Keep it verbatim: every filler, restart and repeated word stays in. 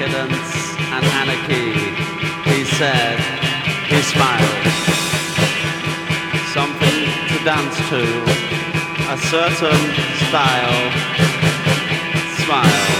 decadence and anarchy, he said, he smiled. Something to dance to, a certain style, smile.